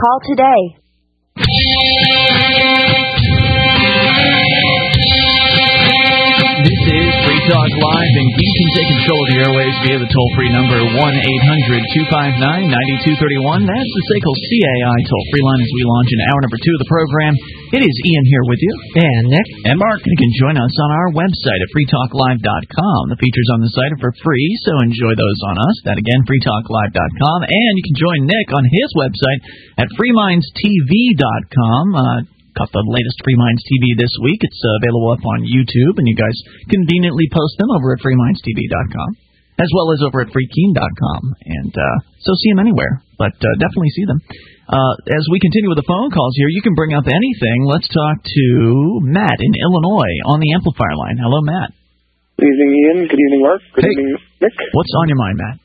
Call today. This is Free Talk Live, and you can take control of the airwaves via the toll-free number 1-800-259-9231. That's the SACL CAI toll-free line as we launch in hour number 2 of the program. It is Ian here with you. And Nick. And Mark. You can join us on our website at freetalklive.com. The features on the site are for free, so enjoy those on us. That again, freetalklive.com. And you can join Nick on his website at freemindstv.com. Caught the latest Free Minds TV this week. It's available up on YouTube, and you guys conveniently post them over at freemindstv.com, as well as over at freekeen.com. And so see them anywhere, but definitely see them. As we continue with the phone calls here, you can bring up anything. Let's talk to Matt in Illinois on the amplifier line. Hello, Matt. Good evening, Ian. Good evening, Mark. Good evening, Nick. What's on your mind, Matt?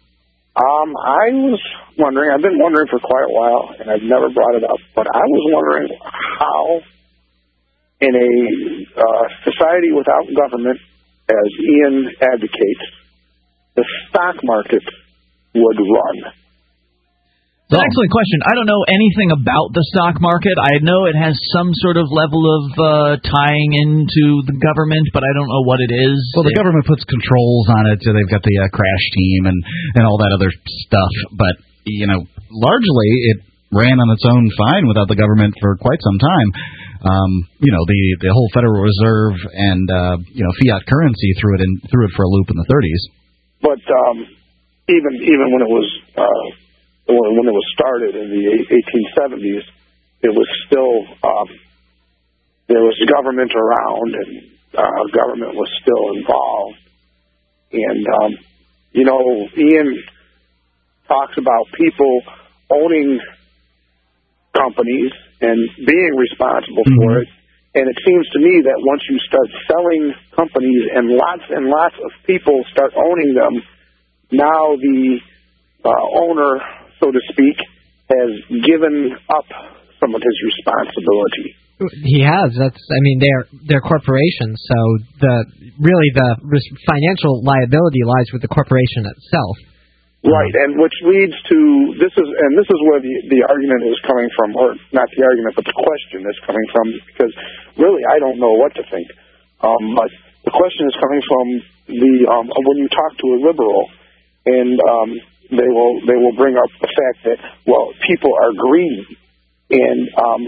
I was wondering, I've been wondering for quite a while, and I've never brought it up, but I was wondering how, in a society without government, as Ian advocates, the stock market would run. It's an excellent question. I don't know anything about the stock market. I know it has some sort of level of tying into the government, but I don't know what it is. Well, the government puts controls on it. So they've got the crash team and all that other stuff. But, largely it ran on its own fine without the government for quite some time. The whole Federal Reserve and, fiat currency threw it for a loop in the 30s. But even when it was... when it was started in the 1870s, it was still, there was government around, and government was still involved. And, Ian talks about people owning companies and being responsible for it. And it seems to me that once you start selling companies and lots of people start owning them, now the owner, so to speak, has given up some of his responsibility. He has. They're corporations, so the financial liability lies with the corporation itself. Right, and which leads to this is where the argument is coming from, or not the argument, but the question is coming from, because really I don't know what to think. But the question is coming from when you talk to a liberal, and they will bring up the fact that, well, people are greedy, and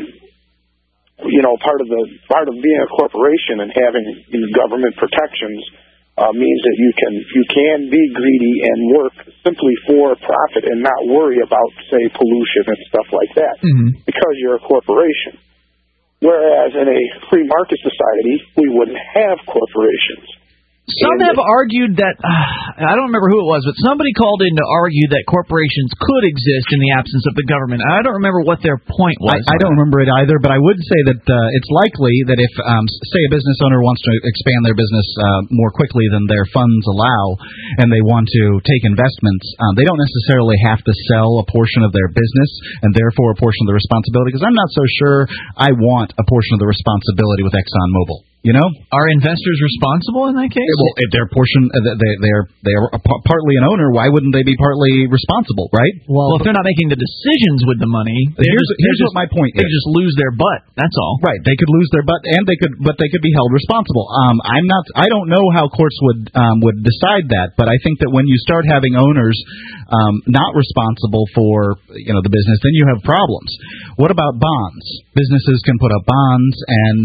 part of being a corporation and having these government protections means that you can be greedy and work simply for profit and not worry about, say, pollution and stuff like that, because you're a corporation. Whereas in a free market society, we wouldn't have corporations. Some have argued that, I don't remember who it was, but somebody called in to argue that corporations could exist in the absence of the government. I don't remember what their point was. I don't remember it either, but I would say that it's likely that if, say, a business owner wants to expand their business more quickly than their funds allow, and they want to take investments, they don't necessarily have to sell a portion of their business and therefore a portion of the responsibility, because I'm not so sure I want a portion of the responsibility with ExxonMobil. Are investors responsible in that case? Well, if they're they're partly an owner, why wouldn't they be partly responsible, right? Well, if they're not making the decisions with the money, here's what my point is. They just lose their butt. That's all. Right. They could lose their butt, and they could be held responsible. I don't know how courts would decide that, but I think that when you start having owners not responsible for the business, then you have problems. What about bonds? Businesses can put up bonds, and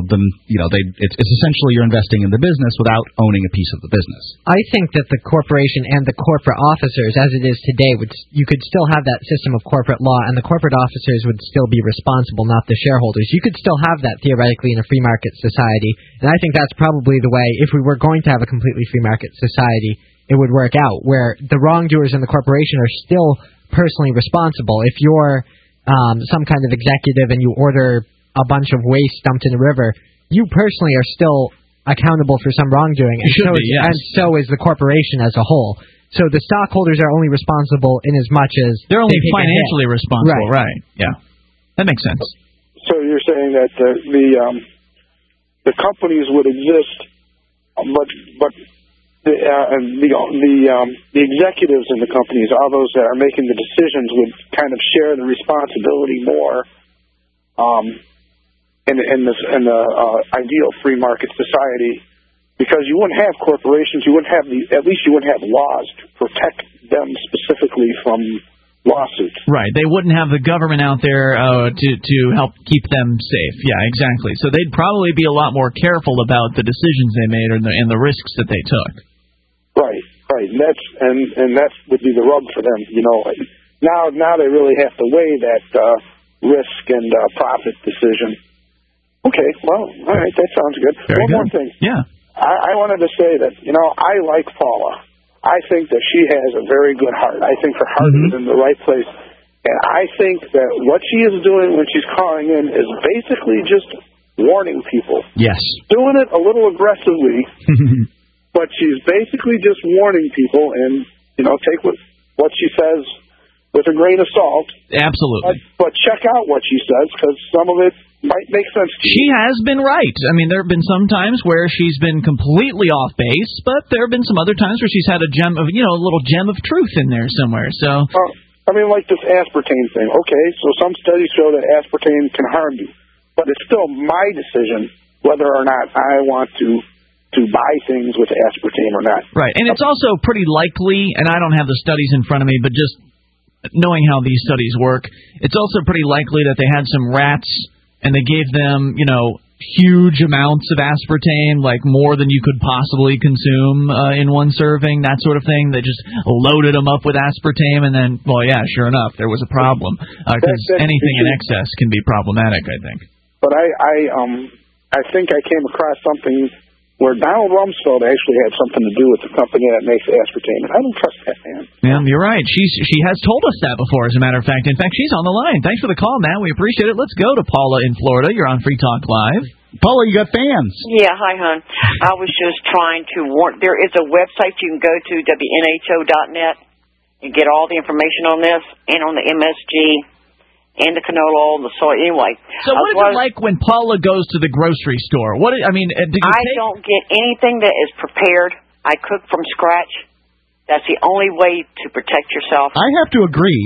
it's essentially you're investing in the business without owning a piece of the business. I think that the corporation and the corporate officers, as it is today, you could still have that system of corporate law, and the corporate officers would still be responsible, not the shareholders. You could still have that theoretically in a free market society, and I think that's probably the way, if we were going to have a completely free market society, it would work out, where the wrongdoers in the corporation are still personally responsible. If you're some kind of executive and you order a bunch of waste dumped in a river, you personally are still accountable for some wrongdoing, and so is the corporation as a whole. So the stockholders are only responsible in as much as they're only financially responsible, right? Yeah, that makes sense. So you're saying that the companies would exist, but the executives in the companies, all those that are making the decisions, would kind of share the responsibility more in the ideal free market society, because you wouldn't have corporations, you wouldn't have laws to protect them specifically from lawsuits. Right. They wouldn't have the government out there to help keep them safe. Yeah, exactly. So they'd probably be a lot more careful about the decisions they made and the risks that they took. Right. And that would be the rub for them. You know, now they really have to weigh that risk and profit decision. Okay. Well, all right. That sounds good. Very One good. more thing. Yeah. I wanted to say that, you know, I like Paula. I think that she has a very good heart. I think her heart is in the right place. And I think that what she is doing when she's calling in is basically just warning people. Yes. Doing it a little aggressively, but she's basically just warning people, and, you know, take what she says with a grain of salt. Absolutely. But check out what she says, because some of it might make sense to you. She has been right. I mean, there have been some times where she's been completely off base, but there have been some other times where she's had a little gem of truth in there somewhere. So, I mean, like this aspartame thing. Okay, so some studies show that aspartame can harm you, but it's still my decision whether or not I want to buy things with aspartame or not. Right, and it's also pretty likely, and I don't have the studies in front of me, but just knowing how these studies work, it's also pretty likely that they had some rats and they gave them, you know, huge amounts of aspartame, like more than you could possibly consume in one serving, that sort of thing. They just loaded them up with aspartame, and then, well, yeah, sure enough, there was a problem. Because anything in excess can be problematic, I think. But I think I came across something where Donald Rumsfeld actually had something to do with the company that makes aspartame. And I don't trust that man. Yeah, you're right. She has told us that before, as a matter of fact. In fact, she's on the line. Thanks for the call, man. We appreciate it. Let's go to Paula in Florida. You're on Free Talk Live. Paula, you got fans. Yeah, hi, hon. I was just trying to warn. There is a website you can go to, WNHO.net, and get all the information on this, and on the MSG, and the canola oil, and the soy. Anyway. So what is it like when Paula goes to the grocery store? I don't get anything that is prepared. I cook from scratch. That's the only way to protect yourself. I have to agree.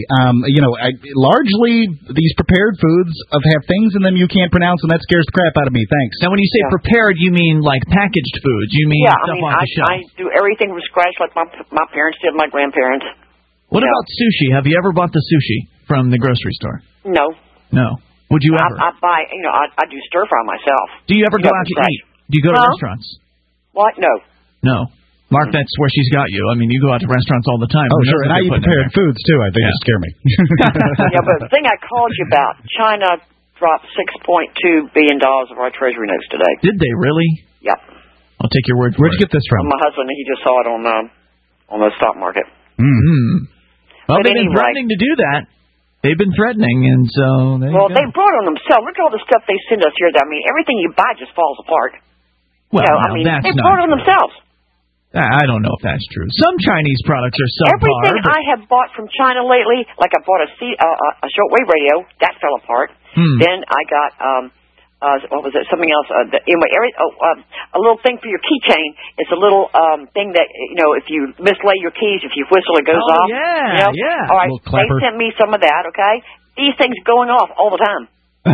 Largely these prepared foods have things in them you can't pronounce, and that scares the crap out of me. Thanks. Now, when you say prepared, you mean like packaged foods? You mean stuff off the shelf? I do everything from scratch, like my parents did, my grandparents. What about sushi? Have you ever bought the sushi from the grocery store? No. Would you ever? I buy. I do stir fry myself. Do you ever go out to eat? Do you go to restaurants? What? No. Mark, that's where she's got you. I mean, you go out to restaurants all the time. Oh, sure, and I eat prepared foods, too. I think it scare me. Yeah, but the thing I called you about, China dropped $6.2 billion of our Treasury notes today. Did they really? Yep. I'll take your word for it. Where'd you get this from? My husband, he just saw it on the stock market. Mm-hmm. Well, but they've been threatening to do that. They've been threatening, and so they brought it on themselves. Look at all the stuff they send us here. I mean, everything you buy just falls apart. Well, they brought it on themselves. I don't know if that's true. Some Chinese products are subpar. Everything I have bought from China lately, like I bought a shortwave radio, that fell apart. Then I got what was it? Something else. A little thing for your keychain. It's a little thing that if you mislay your keys, if you whistle, it goes off. Yeah. All right. They sent me some of that. Okay. These things going off all the time.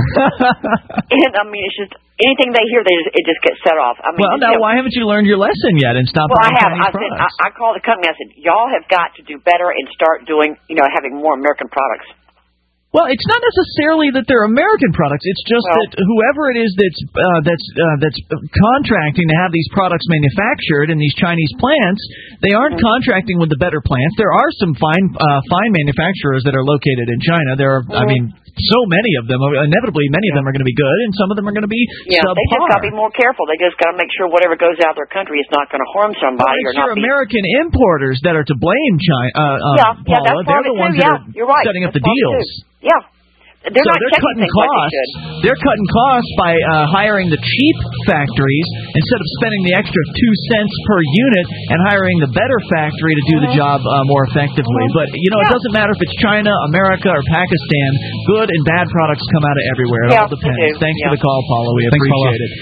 And I mean, it's just anything they hear, it just gets set off. I mean, why haven't you learned your lesson yet and stopped buying Chinese products? I called the company. I said, y'all have got to do better and start doing, having more American products. Well, it's not necessarily that they're American products. It's just that whoever it is that's contracting to have these products manufactured in these Chinese plants, they aren't contracting with the better plants. There are some fine manufacturers that are located in China. There are, I mean, so many of them. Inevitably, many of them are going to be good, and some of them are going to be subpar. They just got to be more careful. They just got to make sure whatever goes out of their country is not going to harm somebody. It's your American importers that are to blame, Paula. That's They're the ones that are setting up the deals. Yeah. they're not checking cutting things like they costs. should. They're cutting costs by hiring the cheap factories instead of spending the extra 2 cents per unit and hiring the better factory to do the job more effectively. But, it doesn't matter if it's China, America, or Pakistan. Good and bad products come out of everywhere. It all depends. Thanks for the call, Paula. We appreciate it.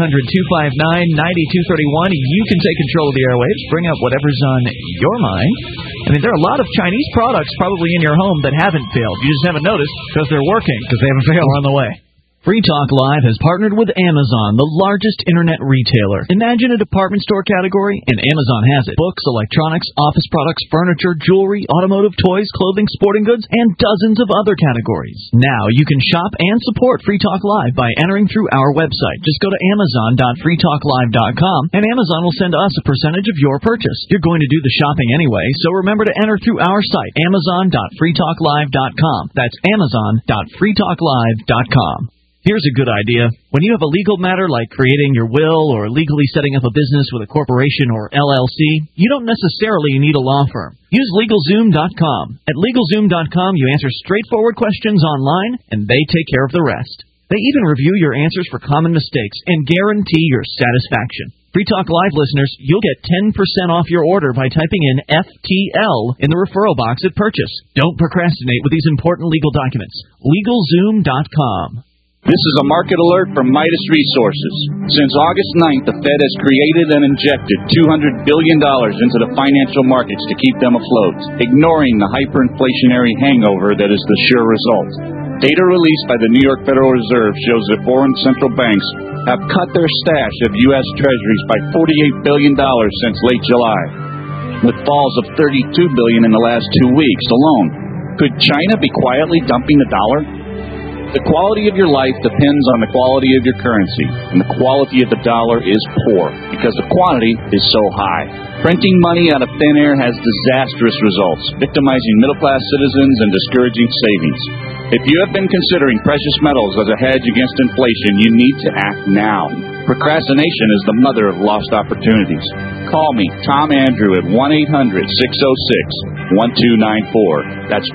800-259-9231. You can take control of the airwaves. Bring up whatever's on your mind. I mean, there are a lot of Chinese products probably in your home that haven't failed. You just haven't noticed because they're working. Because they haven't failed. We're on the way. Free Talk Live has partnered with Amazon, the largest internet retailer. Imagine a department store category, and Amazon has it. Books, electronics, office products, furniture, jewelry, automotive, toys, clothing, sporting goods, and dozens of other categories. Now you can shop and support Free Talk Live by entering through our website. Just go to amazon.freetalklive.com, and Amazon will send us a percentage of your purchase. You're going to do the shopping anyway, so remember to enter through our site, amazon.freetalklive.com. That's amazon.freetalklive.com. Here's a good idea. When you have a legal matter like creating your will or legally setting up a business with a corporation or LLC, you don't necessarily need a law firm. Use LegalZoom.com. At LegalZoom.com, you answer straightforward questions online, and they take care of the rest. They even review your answers for common mistakes and guarantee your satisfaction. Free Talk Live listeners, you'll get 10% off your order by typing in FTL in the referral box at purchase. Don't procrastinate with these important legal documents. LegalZoom.com. This is a market alert from Midas Resources. Since August 9th, the Fed has created and injected $200 billion into the financial markets to keep them afloat, ignoring the hyperinflationary hangover that is the sure result. Data released by the New York Federal Reserve shows that foreign central banks have cut their stash of U.S. Treasuries by $48 billion since late July, with falls of $32 billion in the last 2 weeks alone. Could China be quietly dumping the dollar? The quality of your life depends on the quality of your currency, and the quality of the dollar is poor because the quantity is so high. Printing money out of thin air has disastrous results, victimizing middle-class citizens and discouraging savings. If you have been considering precious metals as a hedge against inflation, you need to act now. Procrastination is the mother of lost opportunities. Call me, Tom Andrew, at 1-800-606-1294. That's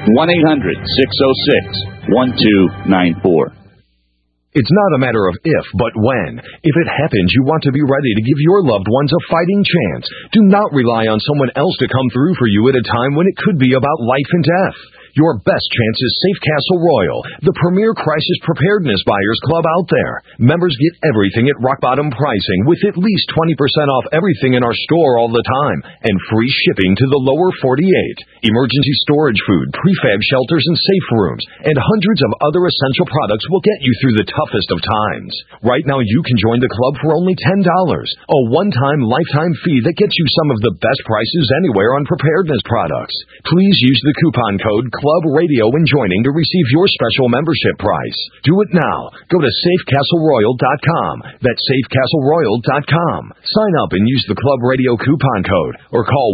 1-800-606-1294. It's not a matter of if, but when. If it happens, you want to be ready to give your loved ones a fighting chance. Do not rely on someone else to come through for you at a time when it could be about life and death. Your best chance is Safe Castle Royal, the premier crisis preparedness buyers club out there. Members get everything at rock bottom pricing with at least 20% off everything in our store all the time and free shipping to the lower 48. Emergency storage food, prefab shelters and safe rooms, and hundreds of other essential products will get you through the toughest of times. Right now you can join the club for only $10, a one-time lifetime fee that gets you some of the best prices anywhere on preparedness products. Please use the coupon code Club Radio when joining to receive your special membership price. Do it now. Go to SafeCastleRoyal.com. That's SafeCastleRoyal.com. Sign up and use the Club Radio coupon code or call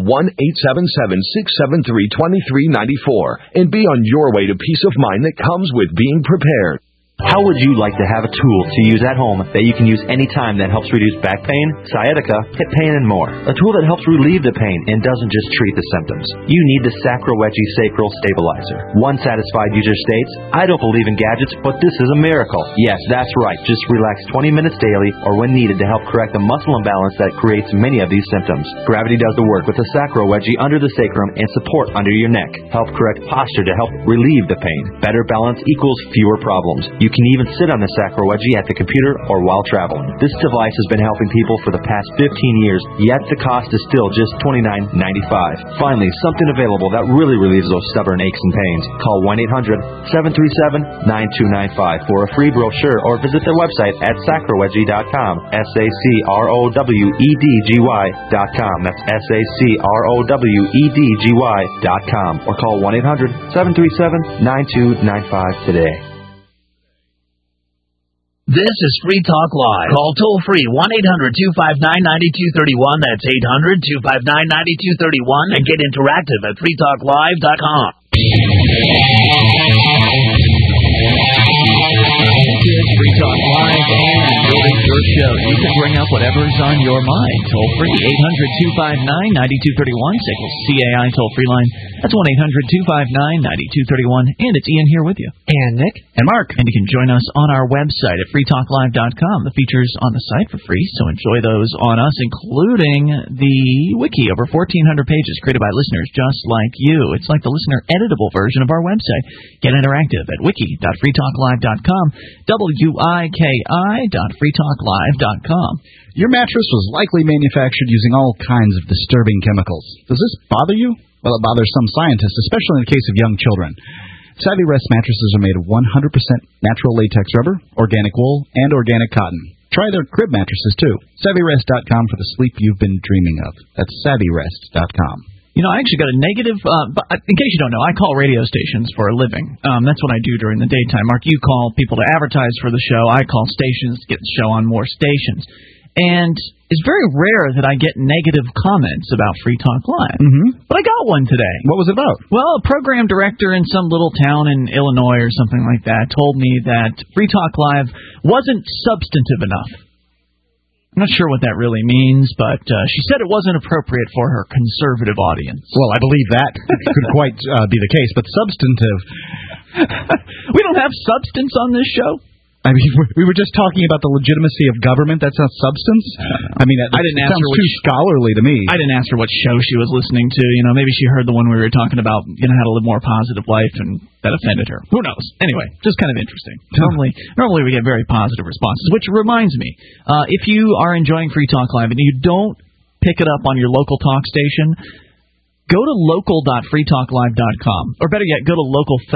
1-877-673-2394 and be on your way to peace of mind that comes with being prepared. How would you like to have a tool to use at home that you can use anytime that helps reduce back pain, sciatica, hip pain, and more? A tool that helps relieve the pain and doesn't just treat the symptoms. You need the Sacrowegie Sacral Stabilizer. One satisfied user states, "I don't believe in gadgets, but this is a miracle." Yes, that's right. Just relax 20 minutes daily or when needed to help correct the muscle imbalance that creates many of these symptoms. Gravity does the work with the Sacrowegie under the sacrum and support under your neck. Help correct posture to help relieve the pain. Better balance equals fewer problems. You can even sit on the Sacrowegie at the computer or while traveling. This device has been helping people for the past 15 years, yet the cost is still just $29.95. Finally, something available that really relieves those stubborn aches and pains. Call 1-800-737-9295 for a free brochure or visit their website at sacrowegie.com. SACROWEDGY.com. That's SACROWEDGY.com. Or call 1-800-737-9295 today. This is Free Talk Live. Call toll-free 1-800-259-9231. That's 800-259-9231. And get interactive at freetalklive.com. Free Talk Live and building your show. You can bring up whatever's on your mind. Toll free 800-259-9231. Sickles CAI toll free line. That's 1-800-259-9231. And it's Ian here with you. And Nick. And Mark. And you can join us on our website at freetalklive.com. The features on the site for free, so enjoy those on us, including the wiki, over 1,400 pages created by listeners just like you. It's like the listener-editable version of our website. Get interactive at wiki.freetalklive.com, wiki.freetalklive.com. Your mattress was likely manufactured using all kinds of disturbing chemicals. Does this bother you? Well, it bothers some scientists, especially in the case of young children. Savvy Rest mattresses are made of 100% natural latex rubber, organic wool, and organic cotton. Try their crib mattresses, too. SavvyRest.com for the sleep you've been dreaming of. That's SavvyRest.com. You know, I actually got a negative, but in case you don't know, I call radio stations for a living. That's what I do during the daytime. Mark, you call people to advertise for the show. I call stations to get the show on more stations. And it's very rare that I get negative comments about Free Talk Live. Mm-hmm. But I got one today. What was it about? Well, a program director in some little town in Illinois or something like that told me that Free Talk Live wasn't substantive enough. I'm not sure what that really means, but she said it wasn't appropriate for her conservative audience. Well, I believe that could quite be the case, but substantive. We don't have substance on this show. I mean, we were just talking about the legitimacy of government. That's not substance. I mean, I didn't ask sounds her too scholarly to me. I didn't ask her what show she was listening to. You know, maybe she heard the one we were talking about, you know, how to live more positive life, and that offended her. Who knows? Anyway, just kind of interesting. Normally we get very positive responses, which reminds me, if you are enjoying Free Talk Live and you don't pick it up on your local talk station, go to local.freetalklive.com, or better yet, go to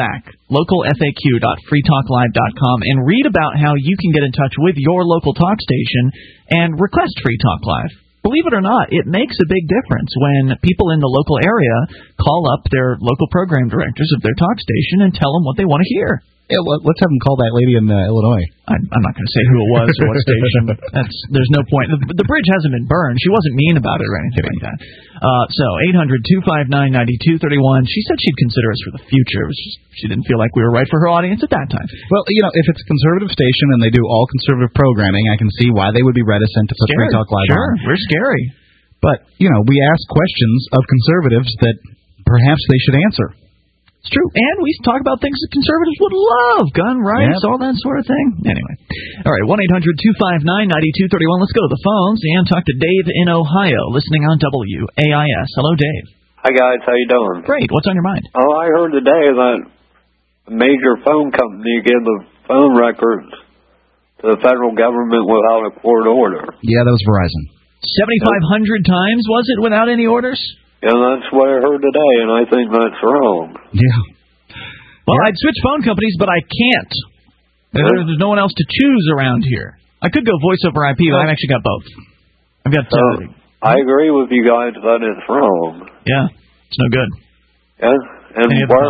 localfaq.freetalklive.com and read about how you can get in touch with your local talk station and request Free Talk Live. Believe it or not, it makes a big difference when people in the local area call up their local program directors of their talk station and tell them what they want to hear. Yeah, let's have them call that lady in Illinois. I'm not going to say who it was or what station. There's no point. The bridge hasn't been burned. She wasn't mean about it or anything like that. So 800-259-9231. She said she'd consider us for the future. It was just, she didn't feel like we were right for her audience at that time. Well, you know, if it's a conservative station and they do all conservative programming, I can see why they would be reticent to put Free Talk Live on. Sure, we're scary. But, you know, we ask questions of conservatives that perhaps they should answer. It's true. And we talk about things that conservatives would love. Gun rights, all that sort of thing. Anyway. All right, 1-800-259-9231. Let's go to the phones and talk to Dave in Ohio, listening on WAIS. Hello, Dave. Hi, guys. How you doing? Great. What's on your mind? Oh, I heard today that a major phone company gave the phone records to the federal government without a court order. Yeah, that was Verizon. 7,500 times, was it, without any orders? Yeah, that's what I heard today, and I think that's wrong. Yeah. Well, I'd switch phone companies, but I can't. There's no one else to choose around here. I could go voice over IP, but I've actually got both. I've got I agree with you guys that it's wrong. Yeah, it's no good. Yeah,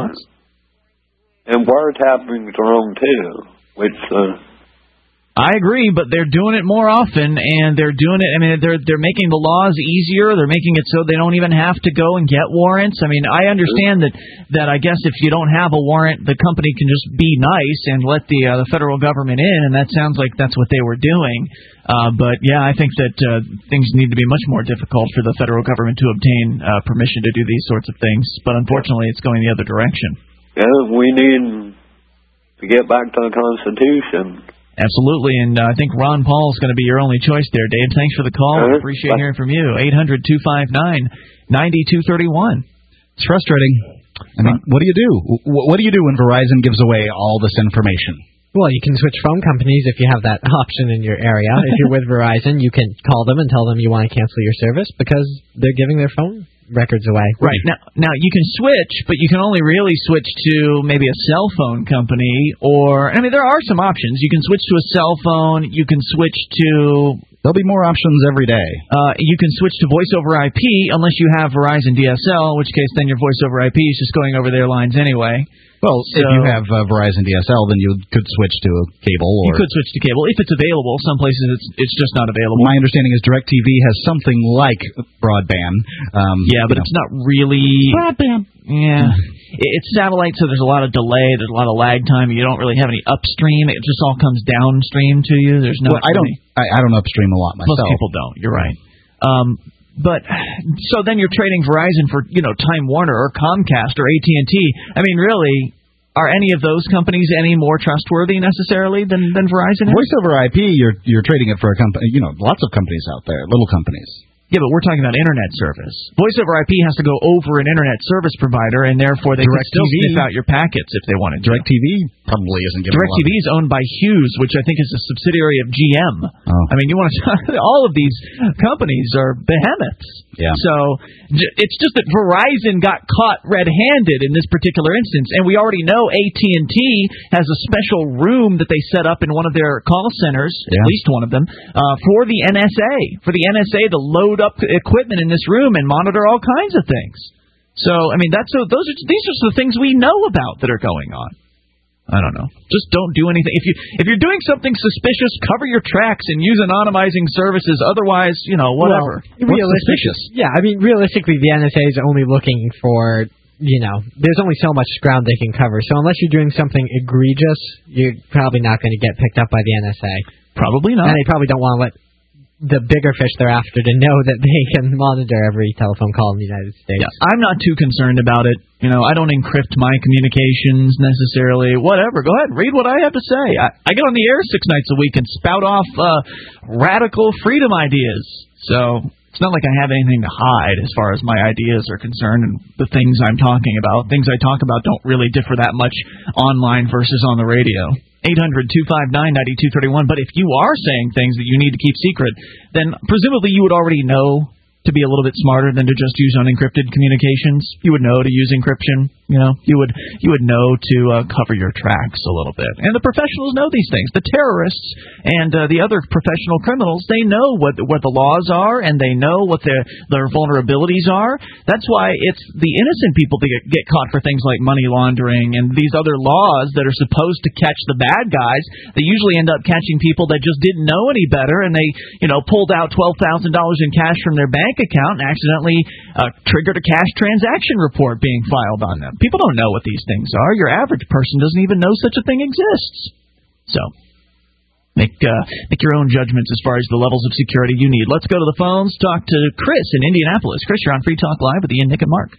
and wiretapping's wrong too, which I agree, but they're doing it more often, and they're doing it. I mean, they're making the laws easier. They're making it so they don't even have to go and get warrants. I mean, I understand that I guess if you don't have a warrant, the company can just be nice and let the federal government in, and that sounds like that's what they were doing. But yeah, I think that things need to be much more difficult for the federal government to obtain permission to do these sorts of things. But unfortunately, it's going the other direction. Yeah, we need to get back to the Constitution. Absolutely, and I think Ron Paul is going to be your only choice there, Dave. Thanks for the call. I appreciate hearing from you. 800-259-9231. It's frustrating. I mean, what do you do? What do you do when Verizon gives away all this information? Well, you can switch phone companies if you have that option in your area. If you're with Verizon, you can call them and tell them you want to cancel your service because they're giving their phone records away. Right. Now you can switch, but you can only really switch to maybe a cell phone company, or, I mean, there are some options. You can switch to a cell phone. You can switch to... There'll be more options every day. You can switch to voice over IP unless you have Verizon DSL, in which case then your voice over IP is just going over their lines anyway. Well, if you have Verizon DSL, then you could switch to a cable. You could switch to cable if it's available. Some places it's just not available. My understanding is DirecTV has something like broadband. But it's not really broadband. Yeah, it's satellite, so there's a lot of delay. There's a lot of lag time. You don't really have any upstream. It just all comes downstream to you. There's no. Well, I don't upstream a lot myself. Most people don't. You're right. But so then you're trading Verizon for, Time Warner or Comcast or AT&T. I mean, really, are any of those companies any more trustworthy necessarily than Verizon is? Voice over IP, you're trading it for a company. Lots of companies out there, little companies. Yeah, but we're talking about internet service. Voice over IP has to go over an internet service provider, and therefore they can still sniff out your packets if they wanted to. DirecTV probably isn't giving DirecTV is owned by Hughes, which I think is a subsidiary of GM. Oh. I mean, you want to all of these companies are behemoths. Yeah. So it's just that Verizon got caught red-handed in this particular instance, and we already know AT&T has a special room that they set up in one of their call centers, at least one of them, for the NSA. For the NSA to load up equipment in this room and monitor all kinds of things. So, I mean, these are the things we know about that are going on. I don't know. Just don't do anything. If you're doing something suspicious, cover your tracks and use anonymizing services. Otherwise, whatever. Well, suspicious? Yeah, I mean, realistically, the NSA is only looking for, there's only so much ground they can cover. So unless you're doing something egregious, you're probably not going to get picked up by the NSA. Probably not. And they probably don't want to let the bigger fish they're after to know that they can monitor every telephone call in the United States. Yeah, I'm not too concerned about it. I don't encrypt my communications necessarily. Whatever. Go ahead, read what I have to say. I get on the air 6 nights a week and spout off radical freedom ideas. So it's not like I have anything to hide as far as my ideas are concerned and the things I'm talking about. Things I talk about don't really differ that much online versus on the radio. 800-259-9231. But if you are saying things that you need to keep secret, then presumably you would already know to be a little bit smarter than to just use unencrypted communications. You would know to use encryption. You would know to cover your tracks a little bit. And the professionals know these things. The terrorists and the other professional criminals, they know what the laws are, and they know what their vulnerabilities are. That's why it's the innocent people that get caught for things like money laundering and these other laws that are supposed to catch the bad guys. They usually end up catching people that just didn't know any better, and they pulled out $12,000 in cash from their bank account and accidentally triggered a cash transaction report being filed on them. People don't know what these things are. Your average person doesn't even know such a thing exists. So make your own judgments as far as the levels of security you need. Let's go to the phones. Talk to Chris in Indianapolis. Chris, you're on Free Talk Live with Ian, Nick, and Mark.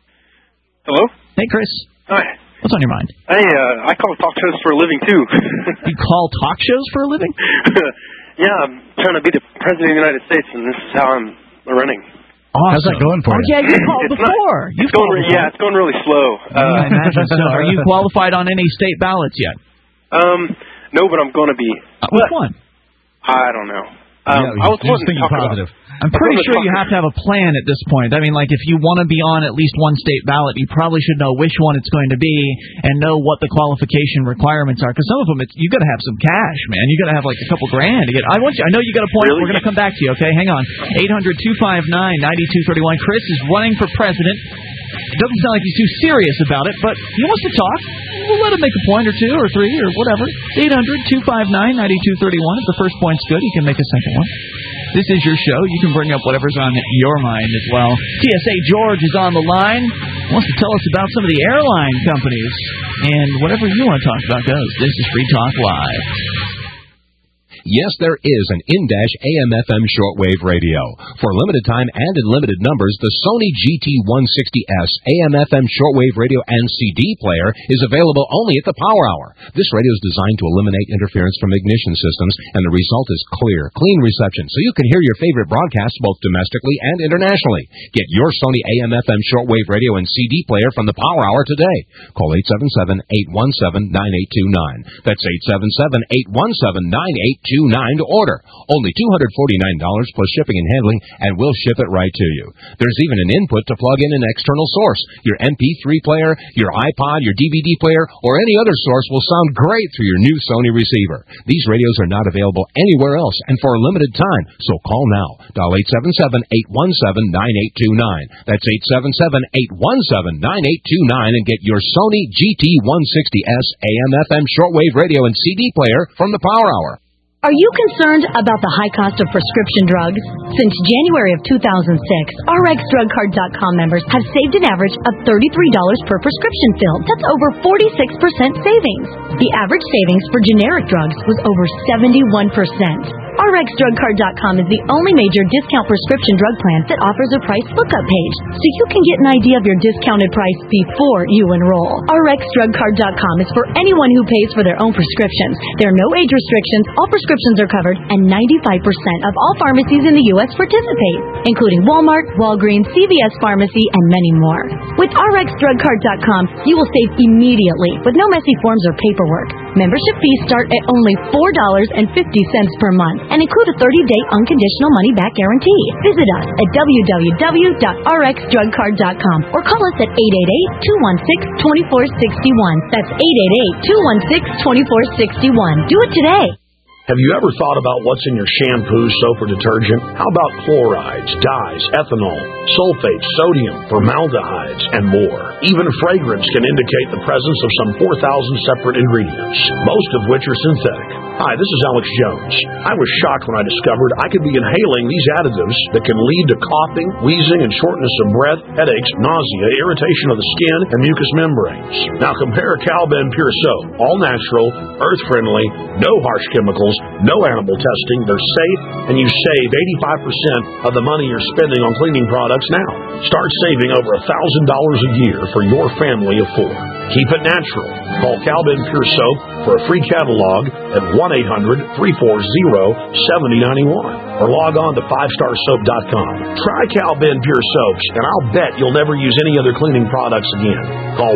Hello? Hey, Chris. Hi. What's on your mind? Hey, I call talk shows for a living, too. You call talk shows for a living? Yeah, I'm trying to be the President of the United States, and this is how I'm running. Awesome. How's that going for you? Yeah, you called before. It's going really slow. I imagine so. Are you qualified on any state ballots yet? No, but I'm going to be. Which one? I don't know. I was thinking positive. I'm pretty sure you have to have a plan at this point. I mean, like, if you want to be on at least one state ballot, you probably should know which one it's going to be and know what the qualification requirements are. Because some of them, you got to have some cash, man. You got to have like a couple grand to get. I know you got a point. Really? We're going to come back to you. Okay, hang on. 800-259-9231. Chris is running for president. It doesn't sound like he's too serious about it, but he wants to talk. We'll let him make a point or two or three or whatever. 800-259-9231. If the first point's good, he can make a second one. This is your show. You can bring up whatever's on your mind as well. TSA George is on the line. Wants to tell us about some of the airline companies. And whatever you want to talk about goes. This is Free Talk Live. Yes, there is an in-dash AM/FM shortwave radio. For limited time and in limited numbers, the Sony GT160S AM/FM shortwave radio and CD player is available only at the Power Hour. This radio is designed to eliminate interference from ignition systems, and the result is clear, clean reception, so you can hear your favorite broadcasts both domestically and internationally. Get your Sony AM/FM shortwave radio and CD player from the Power Hour today. Call 877-817-9829. That's 877-817-9829. To order. Only $249 plus shipping and handling, and we'll ship it right to you. There's even an input to plug in an external source. Your MP3 player, your iPod, your DVD player, or any other source will sound great through your new Sony receiver. These radios are not available anywhere else and for a limited time, so call now. Dial 877-817-9829. That's 877-817-9829 and get your Sony GT160S AM/FM shortwave radio and CD player from the Power Hour. Are you concerned about the high cost of prescription drugs? Since January of 2006, RxDrugCard.com members have saved an average of $33 per prescription fill. That's over 46% savings. The average savings for generic drugs was over 71%. RxDrugCard.com is the only major discount prescription drug plan that offers a price lookup page, so you can get an idea of your discounted price before you enroll. RxDrugCard.com is for anyone who pays for their own prescriptions. There are no age restrictions, all prescriptions are covered, and 95% of all pharmacies in the U.S. participate, including Walmart, Walgreens, CVS Pharmacy, and many more. With RxDrugCard.com, you will save immediately with no messy forms or paperwork. Membership fees start at only $4.50 per month and include a 30-day unconditional money-back guarantee. Visit us at www.rxdrugcard.com or call us at 888-216-2461. That's 888-216-2461. Do it today. Have you ever thought about what's in your shampoo, soap, or detergent? How about chlorides, dyes, ethanol, sulfates, sodium, formaldehydes, and more? Even fragrance can indicate the presence of some 4,000 separate ingredients, most of which are synthetic. Hi, this is Alex Jones. I was shocked when I discovered I could be inhaling these additives that can lead to coughing, wheezing, and shortness of breath, headaches, nausea, irritation of the skin, and mucous membranes. Now compare Calben Pure Soap, all natural, earth-friendly, no harsh chemicals, no animal testing, they're safe, and you save 85% of the money you're spending on cleaning products now. Start saving over $1,000 a year for your family of 4. Keep it natural. Call Calben Pure Soap for a free catalog at 1-800-340-7091 or log on to 5starsoap.com. Try Calben Pure Soaps, and I'll bet you'll never use any other cleaning products again. Call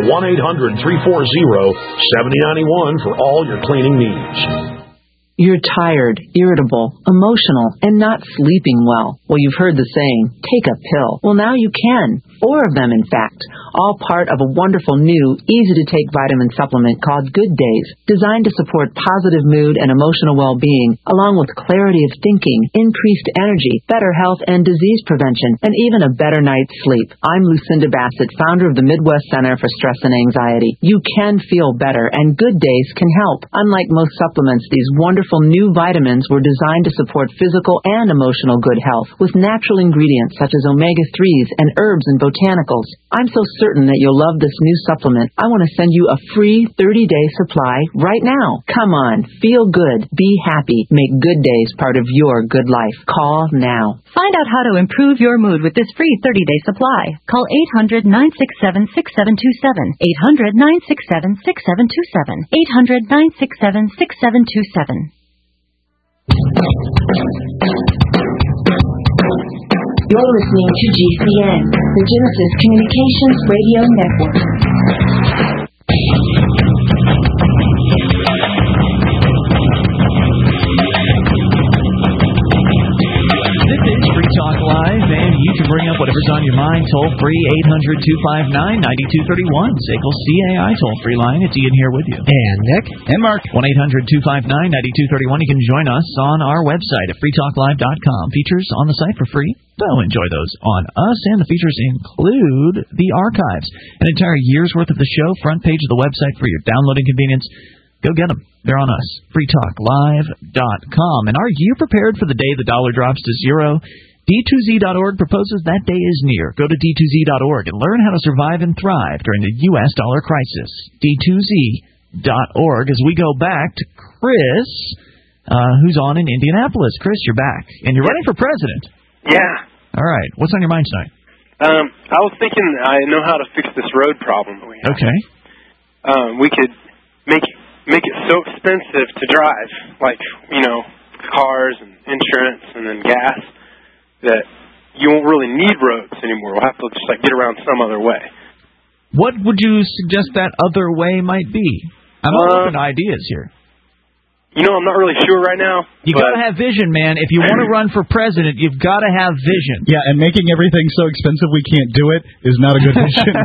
1-800-340-7091 for all your cleaning needs. You're tired, irritable, emotional, and not sleeping well. Well, you've heard the saying, take a pill. Well, now you can. 4 of them, in fact, all part of a wonderful new, easy-to-take vitamin supplement called Good Days, designed to support positive mood and emotional well-being, along with clarity of thinking, increased energy, better health and disease prevention, and even a better night's sleep. I'm Lucinda Bassett, founder of the Midwest Center for Stress and Anxiety. You can feel better, and Good Days can help. Unlike most supplements, these wonderful new vitamins were designed to support physical and emotional good health with natural ingredients such as omega-3s and herbs and botanicals. I'm so certain that you'll love this new supplement. I want to send you a free 30-day supply right now. Come on, feel good, be happy, make Good Days part of your good life. Call now. Find out how to improve your mood with this free 30-day supply. Call 800-967-6727. 800-967-6727. 800-967-6727. You're listening to GCN, the Genesis Communications Radio Network. This is Free Talk Live, and you can bring up whatever's on your mind. Toll free 800-259-9231. SACL CAI toll free line. It's Ian here with you. And Nick. And Mark. 1-800-259-9231. You can join us on our website at freetalklive.com. Features on the site for free. So enjoy those on us, and the features include the archives. An entire year's worth of the show, front page of the website for your downloading convenience. Go get them. They're on us. freetalklive.com. And are you prepared for the day the dollar drops to zero? D2Z.org proposes that day is near. Go to D2Z.org and learn how to survive and thrive during the U.S. dollar crisis. D2Z.org. As we go back to Chris, who's on in Indianapolis. Chris, you're back. And you're running for president. Yeah. All right. What's on your mind tonight? I was thinking I know how to fix this road problem that we have. Okay. We could make it so expensive to drive, like, cars and insurance and then gas, that you won't really need roads anymore. We'll have to just get around some other way. What would you suggest that other way might be? I'm open to ideas here. I'm not really sure right now. You got to have vision, man. If you want to run for president, you've got to have vision. Yeah, and making everything so expensive we can't do it is not a good vision.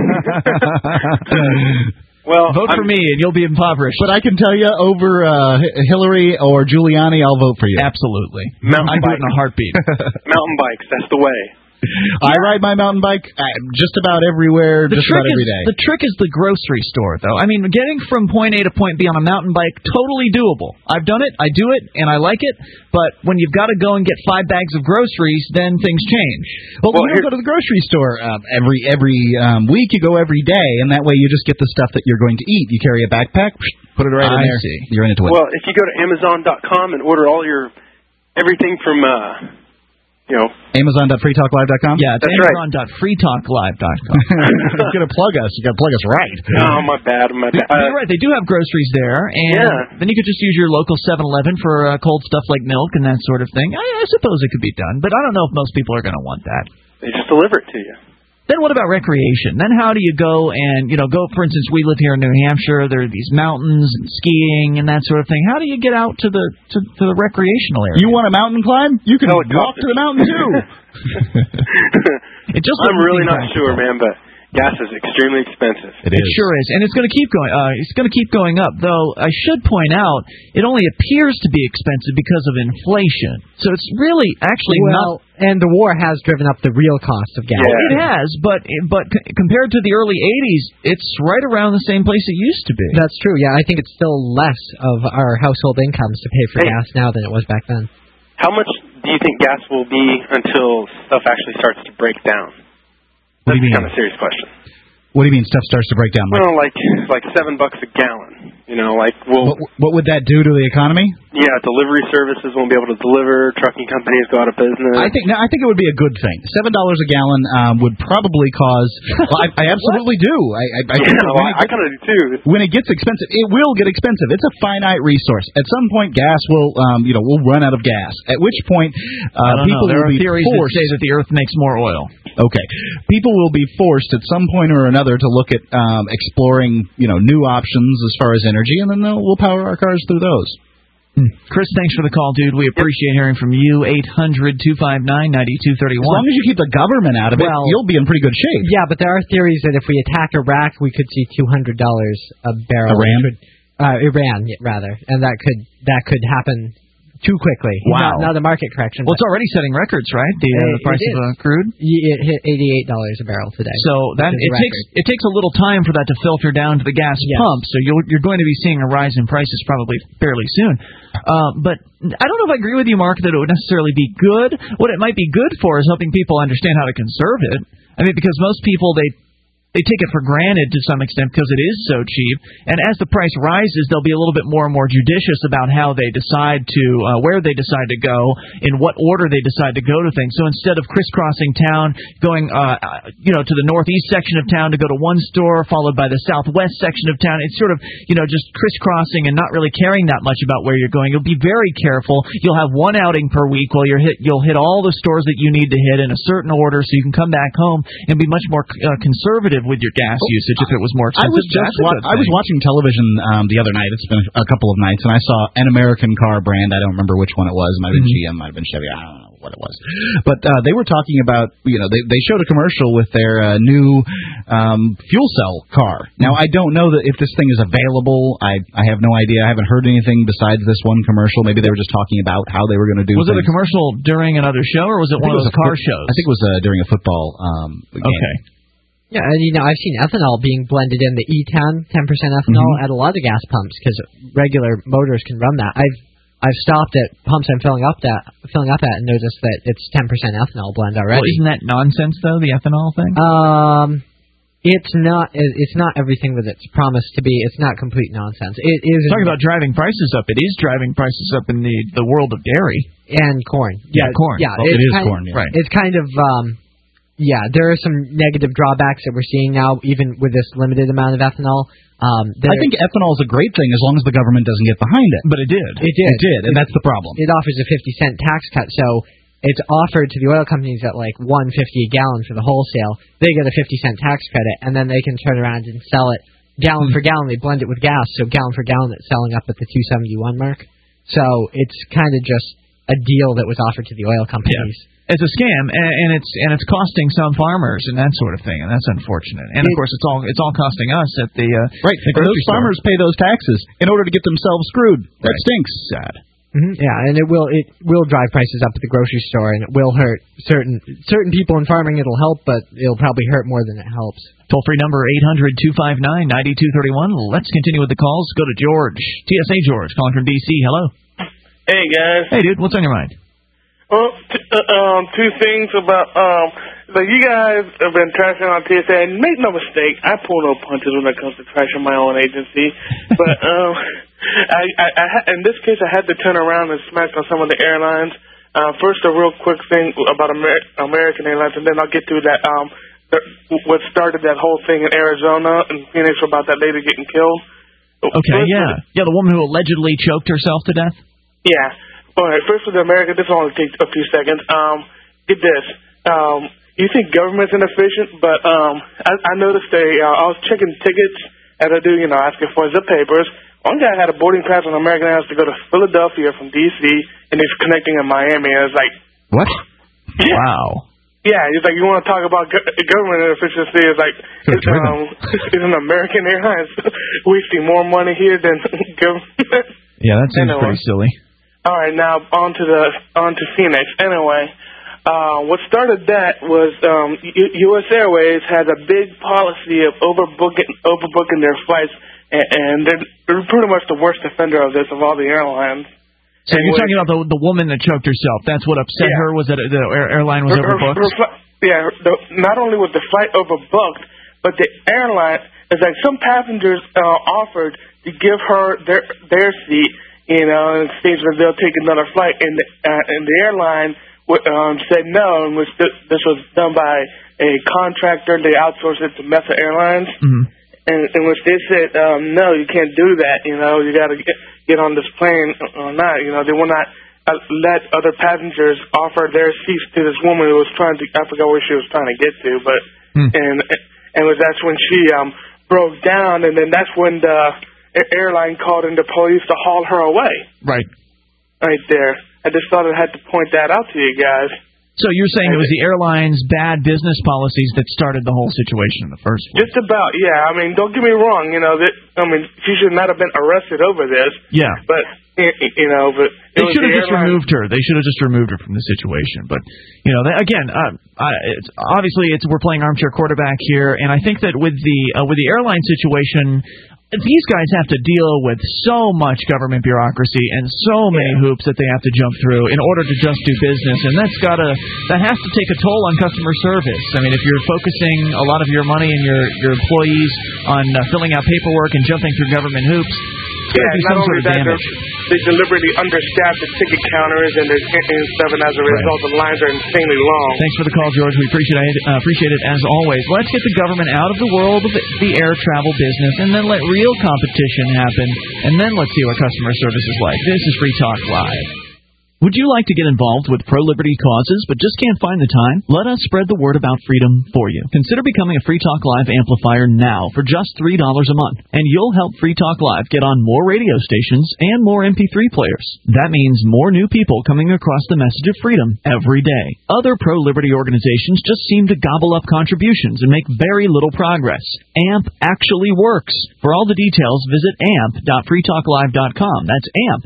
Well, vote for me, and you'll be impoverished. But I can tell you, over Hillary or Giuliani, I'll vote for you. Absolutely. Mountain I'd do it in a heartbeat. Mountain bikes, that's the way. I ride my mountain bike just about everywhere, just about every day. The trick is the grocery store, though. I mean, getting from point A to point B on a mountain bike, totally doable. I've done it, I do it, and I like it. But when you've got to go and get 5 bags of groceries, then things change. Well, you don't go to the grocery store every week. You go every day, and that way you just get the stuff that you're going to eat. You carry a backpack, put it right in there. See. You're into it. Well, if you go to Amazon.com and order all your everything from Amazon.freetalklive.com? Yeah, it's That's Amazon.freetalklive.com. You're going to plug us. You got to plug us right. Oh, my bad. You're right. They do have groceries there, and then you could just use your local 7-Eleven for cold stuff like milk and that sort of thing. I suppose it could be done, but I don't know if most people are going to want that. They just deliver it to you. Then what about recreation? Then how do you go and, for instance, we live here in New Hampshire. There are these mountains and skiing and that sort of thing. How do you get out to the recreational area? You want a mountain climb? You can walk to the mountain, too. I'm really not sure, man, but gas is extremely expensive. It sure is, and it's going to keep going. It's going to keep going up. Though I should point out, it only appears to be expensive because of inflation. So it's really actually not. And the war has driven up the real cost of gas. Yeah. It has, but compared to the early '80s, it's right around the same place it used to be. That's true. Yeah, I think it's still less of our household incomes to pay for gas now than it was back then. How much do you think gas will be until stuff actually starts to break down? What do you mean? Kind of serious question. What do you mean stuff starts to break down? Well, like $7 a gallon. What would that do to the economy? Yeah, delivery services won't be able to deliver. Trucking companies go out of business. I think it would be a good thing. $7 a gallon would probably cause. Well, I absolutely do. I kind of do too. When it gets expensive, it will get expensive. It's a finite resource. At some point, gas will we'll run out of gas. At which point, people will be theories forced. that say that the Earth makes more oil. Okay, people will be forced at some point or another to look at exploring new options as far as energy, and then we'll power our cars through those. Chris, thanks for the call, dude. We appreciate hearing from you. 800-259-9231. As long as you keep the government out of it, you'll be in pretty good shape. Yeah, but there are theories that if we attack Iraq, we could see $200 a barrel. Iran, rather, and that could happen too quickly. Wow. Not a market correction. Well, it's already setting records, right? The price of crude? It hit $88 a barrel today. So it takes a little time for that to filter down to the gas pump, so you're going to be seeing a rise in prices probably fairly soon. But I don't know if I agree with you, Mark, that it would necessarily be good. What it might be good for is helping people understand how to conserve it. I mean, because most people, they take it for granted to some extent because it is so cheap. And as the price rises, they'll be a little bit more and more judicious about how they decide to, where they decide to go, in what order they decide to go to things. So instead of crisscrossing town, going, to the northeast section of town to go to one store, followed by the southwest section of town, it's sort of, just crisscrossing and not really caring that much about where you're going. You'll be very careful. You'll have one outing per week while you'll hit all the stores that you need to hit in a certain order so you can come back home and be much more conservative with your gas usage if it was more expensive. I was watching television the other night. It's been a couple of nights, and I saw an American car brand. I don't remember which one it was. It might have been GM, might have been Chevy. I don't know what it was. But they were talking about, they showed a commercial with their new fuel cell car. Now, I don't know that if this thing is available. I have no idea. I haven't heard anything besides this one commercial. Maybe they were just talking about how they were going to do things. Was it a commercial during another show, or was it one of those car shows? I think it was during a football game. Okay. Yeah, and I've seen ethanol being blended in the E10, 10% ethanol at a lot of gas pumps because regular motors can run that. I've stopped at pumps I'm filling up at and noticed that it's 10% ethanol blend already. Well, isn't that nonsense though, the ethanol thing? It's not everything that it's promised to be. It's not complete nonsense. It is talking about driving prices up. It is driving prices up in the world of dairy and corn. Yeah, corn. Yeah, it is corn. Yeah. Right. It's kind of yeah, there are some negative drawbacks that we're seeing now, even with this limited amount of ethanol. I think ethanol is a great thing as long as the government doesn't get behind it. But it did. It did, and that's the problem. It offers a 50-cent tax cut, so it's offered to the oil companies at like $1.50 a gallon for the wholesale. They get a 50-cent tax credit, and then they can turn around and sell it gallon for gallon. They blend it with gas, so gallon for gallon it's selling up at the 271 mark. So it's kind of just a deal that was offered to the oil companies. Yeah. It's a scam, and it's costing some farmers and that sort of thing, and that's unfortunate. And of course, it's all costing us at the right. And those farmers pay those taxes in order to get themselves screwed. That stinks. Sad. Mm-hmm. Yeah, and it will drive prices up at the grocery store, and it will hurt certain people in farming. It'll help, but it'll probably hurt more than it helps. Toll-free number 800-259-9231. Let's continue with the calls. Go to George. TSA George, calling from D.C. Hello. Hey, guys. Hey, dude. What's on your mind? Well, two things about So you guys have been trashing on TSA, and make no mistake, I pull no punches when it comes to trashing my own agency. But in this case, I had to turn around and smack on some of the airlines. First, a real quick thing about American Airlines, and then I'll get to that. What started that whole thing in Arizona and Phoenix about that lady getting killed. Okay, yeah, the woman who allegedly choked herself to death. Yeah. All right. First with America, this will only take a few seconds. Get this. You think government's inefficient, but I noticed I was checking tickets as I do, asking for zip papers. One guy had a boarding pass on American Airlines to go to Philadelphia from D.C., and he's connecting in Miami. And I was like, what? Yeah. Wow. Yeah, he's like, you want to talk about government inefficiency? It's like, it's an American Airlines wasting more money here than government. Yeah, that seems pretty silly. All right, now on to Phoenix. Anyway, what started that was U.S. Airways has a big policy of overbooking their flights, and they're pretty much the worst offender of this of all the airlines. So you're talking about the woman that choked herself. That's what upset her, was that the airline was overbooked? Not only was the flight overbooked, but the airline, it's like some passengers offered to give her their seat, in exchange that they'll take another flight, and the airline said no, and this was done by a contractor. They outsourced it to Mesa Airlines. Mm-hmm. In which they said, no, you can't do that. You got to get on this plane or not. They will not let other passengers offer their seats to this woman who was trying to. I forgot where she was trying to get to, but that's when she broke down, and then that's when the airline called in the police to haul her away. Right there. I just thought I had to point that out to you guys. So you're saying it was the airline's bad business policies that started the whole situation in the first place? Just about, yeah. I mean, don't get me wrong. She should not have been arrested over this. Yeah. But but they should have just removed her. They should have just removed her from the situation. But obviously we're playing armchair quarterback here, and I think that with the airline situation, these guys have to deal with so much government bureaucracy and so many hoops that they have to jump through in order to just do business, and that has to take a toll on customer service. I mean, if you're focusing a lot of your money and your employees on filling out paperwork and jumping through government hoops, not only that, they deliberately understaff the ticket counters and stuff, and as a result, the lines are insanely long. Thanks for the call, George. We appreciate it as always. Let's get the government out of the world of the air travel business, and then let real competition happen, and then let's see what customer service is like. This is Free Talk Live. Would you like to get involved with pro-liberty causes but just can't find the time? Let us spread the word about freedom for you. Consider becoming a Free Talk Live amplifier now for just $3 a month, and you'll help Free Talk Live get on more radio stations and more MP3 players. That means more new people coming across the message of freedom every day. Other pro-liberty organizations just seem to gobble up contributions and make very little progress. AMP actually works. For all the details, visit amp.freetalklive.com. That's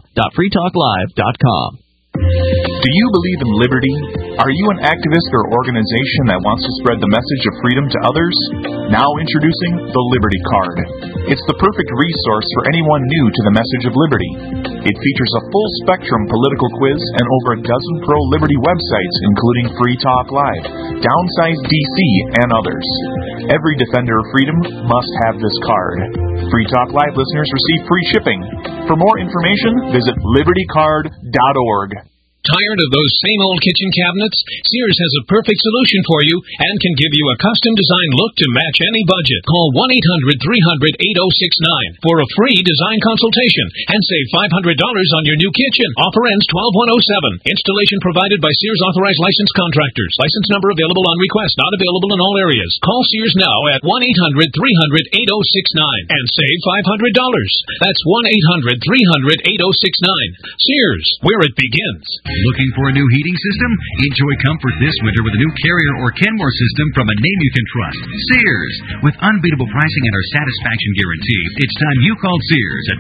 amp.freetalklive.com. Do you believe in liberty? Are you an activist or organization that wants to spread the message of freedom to others? Now introducing the Liberty Card. It's the perfect resource for anyone new to the message of liberty. It features a full-spectrum political quiz and over a dozen pro-liberty websites, including Free Talk Live, Downsize DC, and others. Every defender of freedom must have this card. Free Talk Live listeners receive free shipping. For more information, visit libertycard.org. Tired of those same old kitchen cabinets? Sears has a perfect solution for you and can give you a custom design look to match any budget. Call 1-800-300-8069 for a free design consultation and save $500 on your new kitchen. Offer ends 12/107. Installation provided by Sears authorized licensed contractors. License number available on request. Not available in all areas. Call Sears now at 1-800-300-8069 and save $500. That's 1-800-300-8069. Sears, where it begins. Looking for a new heating system? Enjoy comfort this winter with a new Carrier or Kenmore system from a name you can trust. Sears. With unbeatable pricing and our satisfaction guarantee, it's time you called Sears at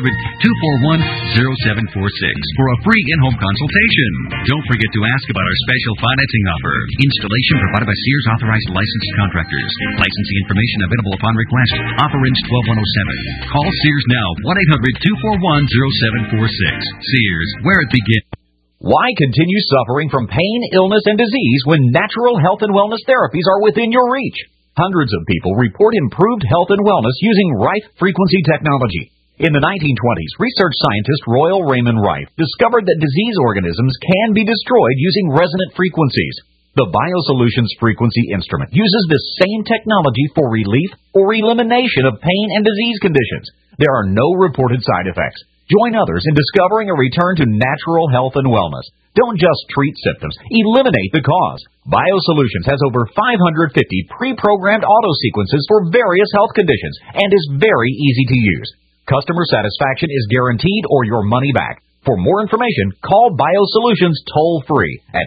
1-800-241-0746 for a free in-home consultation. Don't forget to ask about our special financing offer. Installation provided by Sears authorized licensed contractors. Licensing information available upon request. Offer ends 12/107. Call Sears now. 1-800-241-0746. Sears, where it begins. Why continue suffering from pain, illness, and disease when natural health and wellness therapies are within your reach? Hundreds of people report improved health and wellness using Rife frequency technology. In the 1920s, research scientist Royal Raymond Rife discovered that disease organisms can be destroyed using resonant frequencies. The BioSolutions frequency instrument uses this same technology for relief or elimination of pain and disease conditions. There are no reported side effects. Join others in discovering a return to natural health and wellness. Don't just treat symptoms, eliminate the cause. BioSolutions has over 550 pre-programmed auto sequences for various health conditions and is very easy to use. Customer satisfaction is guaranteed or your money back. For more information, call BioSolutions toll-free at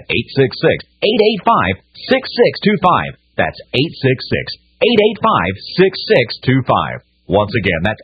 866-885-6625. That's 866-885-6625. Once again, that's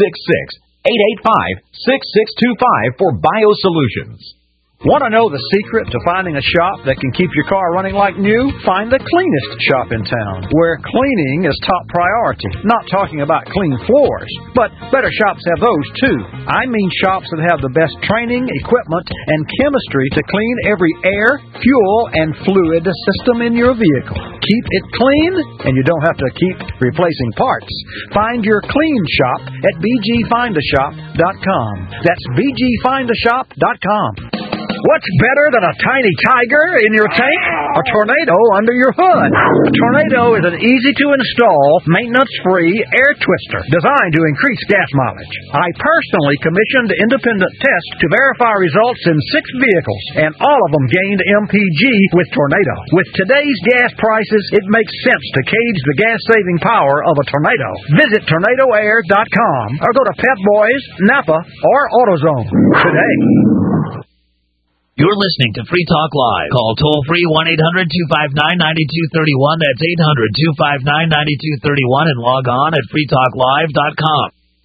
866-885-6625 for BioSolutions. Want to know the secret to finding a shop that can keep your car running like new? Find the cleanest shop in town, where cleaning is top priority. Not talking about clean floors, but better shops have those too. I mean shops that have the best training, equipment, and chemistry to clean every air, fuel, and fluid system in your vehicle. Keep it clean, and you don't have to keep replacing parts. Find your clean shop at bgfindashop.com. That's bgfindashop.com. What's better than a tiny tiger in your tank? A tornado under your hood. A tornado is an easy-to-install, maintenance-free air twister designed to increase gas mileage. I personally commissioned independent tests to verify results in 6 vehicles, and all of them gained MPG with Tornado. With today's gas prices, it makes sense to cage the gas-saving power of a tornado. Visit tornadoair.com or go to Pep Boys, Napa, or AutoZone today. You're listening to Free Talk Live. Call toll-free 1-800-259-9231. That's 800-259-9231 and log on at freetalklive.com.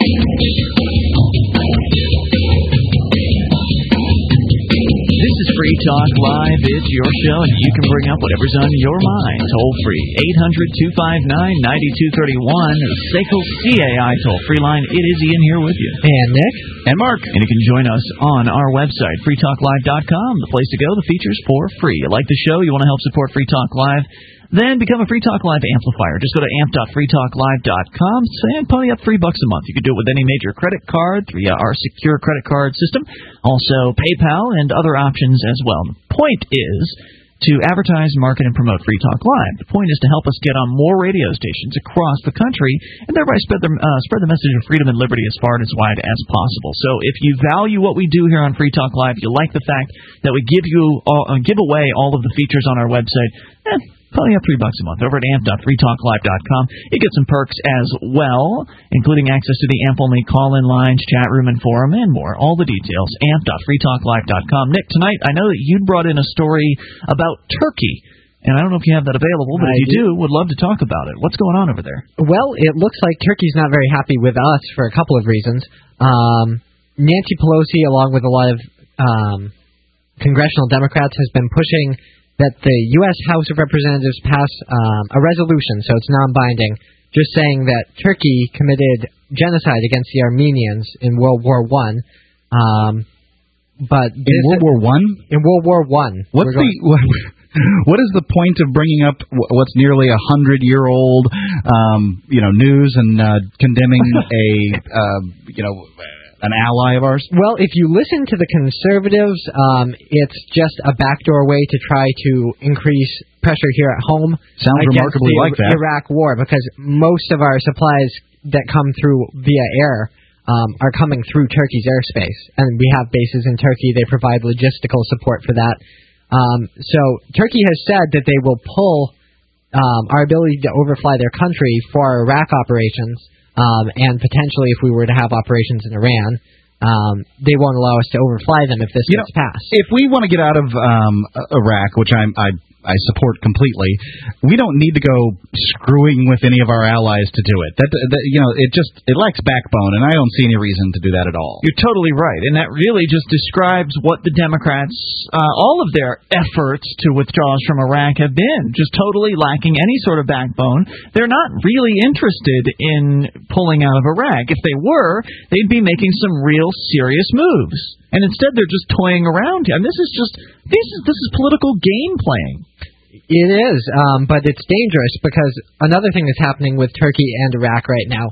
This is Free Talk Live. It's your show, and you can bring up whatever's on your mind. Toll-free, 800-259-9231. SACL CAI toll-free line. It is Ian here with you. And Nick. And Mark. And you can join us on our website, freetalklive.com, the place to go, the features for free. You like the show? You want to help support Free Talk Live? Then become a Free Talk Live amplifier. Just go to amp.freetalklive.com and pony up $3 a month. You can do it with any major credit card through our secure credit card system, also PayPal and other options as well. The point is to advertise, market, and promote Free Talk Live. The point is to help us get on more radio stations across the country and thereby spread the message of freedom and liberty as far and as wide as possible. So if you value what we do here on Free Talk Live, you like the fact that we give away all of the features on our website, pony up $3 a month over at amp.freetalklive.com. You get some perks as well, including access to the AMP-only call-in lines, chat room, and forum, and more. All the details, amp.freetalklive.com. Nick, tonight I know that you'd brought in a story about Turkey, and I don't know if you have that available, but if you do, would love to talk about it. What's going on over there? Well, it looks like Turkey's not very happy with us for a couple of reasons. Nancy Pelosi, along with a lot of congressional Democrats, has been pushing that the U.S. House of Representatives pass a resolution, so it's non-binding, just saying that Turkey committed genocide against the Armenians in World War I. But in World War I? In World War I. What is the point of bringing up what's nearly 100-year-old, news and condemning an ally of ours? Well, if you listen to the conservatives, it's just a backdoor way to try to increase pressure here at home. Sounds remarkably like that. Iraq war, because most of our supplies that come through via air are coming through Turkey's airspace, and we have bases in Turkey. They provide logistical support for that. So Turkey has said that they will pull our ability to overfly their country for our Iraq operations. And potentially, if we were to have operations in Iran, they won't allow us to overfly them if this gets passed. If we want to get out of Iraq, which I support completely, we don't need to go screwing with any of our allies to do it. It lacks backbone, and I don't see any reason to do that at all. You're totally right, and that really just describes what the Democrats, all of their efforts to withdraw us from Iraq have been, just totally lacking any sort of backbone. They're not really interested in pulling out of Iraq. If they were, they'd be making some real serious moves. And instead, they're just toying around. And this is political game playing. It is, but it's dangerous because another thing that's happening with Turkey and Iraq right now,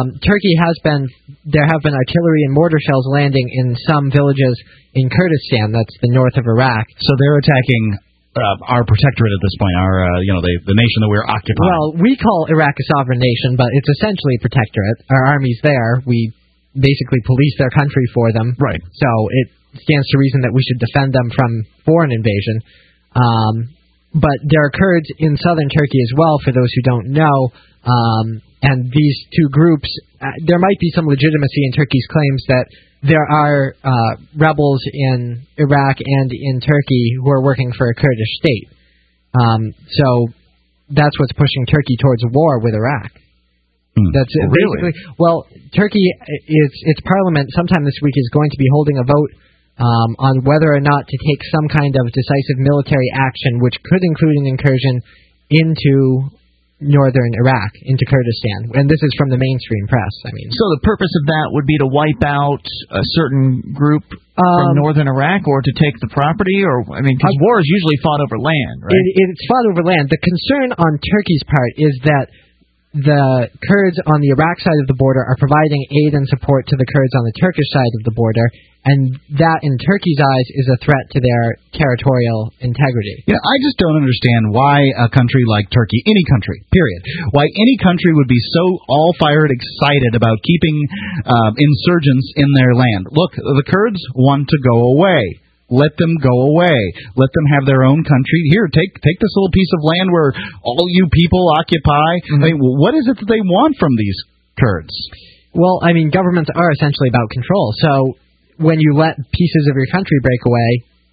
there have been artillery and mortar shells landing in some villages in Kurdistan, that's the north of Iraq. So they're attacking our protectorate at this point, the nation that we're occupying. Well, we call Iraq a sovereign nation, but it's essentially a protectorate. Our army's there. We basically police their country for them. Right. So it stands to reason that we should defend them from foreign invasion. But there are Kurds in southern Turkey as well, for those who don't know. And these two groups, there might be some legitimacy in Turkey's claims that there are rebels in Iraq and in Turkey who are working for a Kurdish state. So that's what's pushing Turkey towards a war with Iraq. That's really? Well, Turkey, its parliament sometime this week is going to be holding a vote on whether or not to take some kind of decisive military action, which could include an incursion into northern Iraq, into Kurdistan. And this is from the mainstream press. So the purpose of that would be to wipe out a certain group from northern Iraq, or to take the property, because war is usually fought over land, right? It's fought over land. The concern on Turkey's part is that the Kurds on the Iraq side of the border are providing aid and support to the Kurds on the Turkish side of the border, and that, in Turkey's eyes, is a threat to their territorial integrity. Yeah, I just don't understand why a country like Turkey, any country, period, why any country would be so all-fired excited about keeping insurgents in their land. Look, the Kurds want to go away. Let them go away. Let them have their own country. Here, take this little piece of land where all you people occupy. Mm-hmm. What is it that they want from these Kurds? Well, governments are essentially about control. So when you let pieces of your country break away,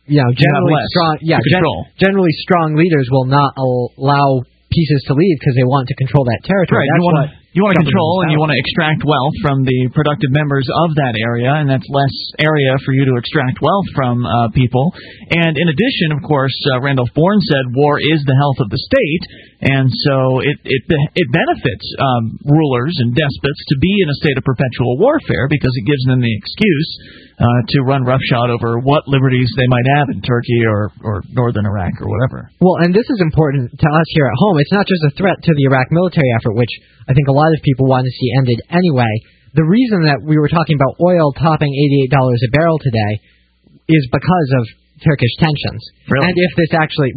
generally strong leaders will not allow pieces to leave because they want to control that territory. Right. You want to control and you want to extract wealth from the productive members of that area, and that's less area for you to extract wealth from people. And in addition, of course, Randolph Bourne said war is the health of the state, and so it benefits rulers and despots to be in a state of perpetual warfare because it gives them the excuse to run roughshod over what liberties they might have in Turkey or northern Iraq or whatever. Well, and this is important to us here at home. It's not just a threat to the Iraq military effort, which I think a lot of people want to see ended anyway. The reason that we were talking about oil topping $88 a barrel today is because of Turkish tensions. Really? And if this actually,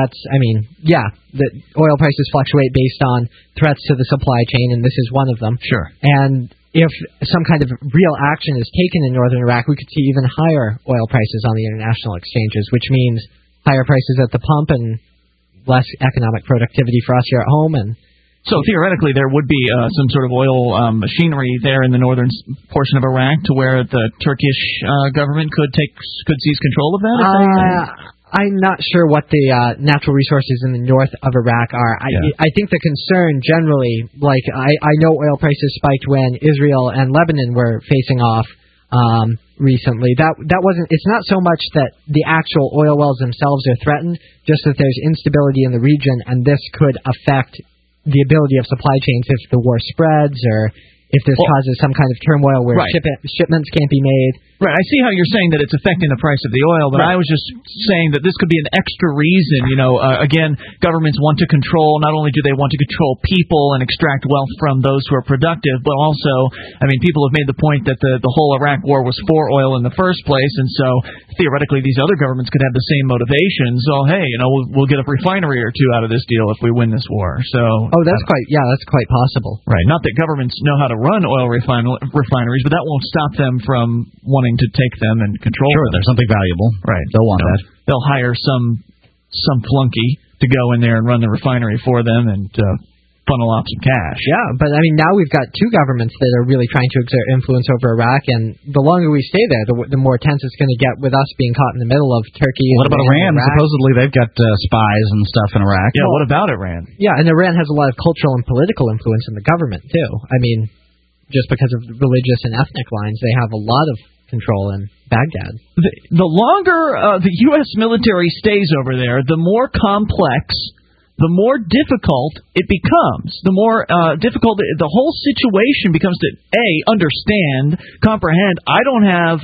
the oil prices fluctuate based on threats to the supply chain, and this is one of them. Sure. And if some kind of real action is taken in northern Iraq, we could see even higher oil prices on the international exchanges, which means higher prices at the pump and less economic productivity for us here at home. And so theoretically, there would be some sort of oil machinery there in the northern portion of Iraq, to where the Turkish government could seize control of that. I'm not sure what the natural resources in the north of Iraq are. I think the concern generally, I know oil prices spiked when Israel and Lebanon were facing off recently. That wasn't. It's not so much that the actual oil wells themselves are threatened, just that there's instability in the region, and this could affect the ability of supply chains if the war spreads, or if this causes some kind of turmoil where shipments can't be made. Right. I see how you're saying that it's affecting the price of the oil, but I was just saying that this could be an extra reason. Again, governments want to control. Not only do they want to control people and extract wealth from those who are productive, but also, people have made the point that the whole Iraq war was for oil in the first place, and so theoretically these other governments could have the same motivations. So, hey, we'll get a refinery or two out of this deal if we win this war. So, that's quite possible. Right. Not that governments know how to run oil refineries, but that won't stop them from wanting to take them and control them. There's something valuable. Right. They'll want that. They'll hire some flunky to go in there and run the refinery for them and funnel off some cash. Yeah, but now we've got two governments that are really trying to exert influence over Iraq, and the longer we stay there, the more tense it's going to get with us being caught in the middle of Turkey. What about Iran? Supposedly they've got spies and stuff in Iraq. Yeah, what about Iran? Yeah, and Iran has a lot of cultural and political influence in the government, too. Just because of religious and ethnic lines, they have a lot of control in Baghdad. The longer the U.S. military stays over there, the more complex the more difficult it becomes. The more difficult the whole situation becomes to, A, understand, comprehend. I don't have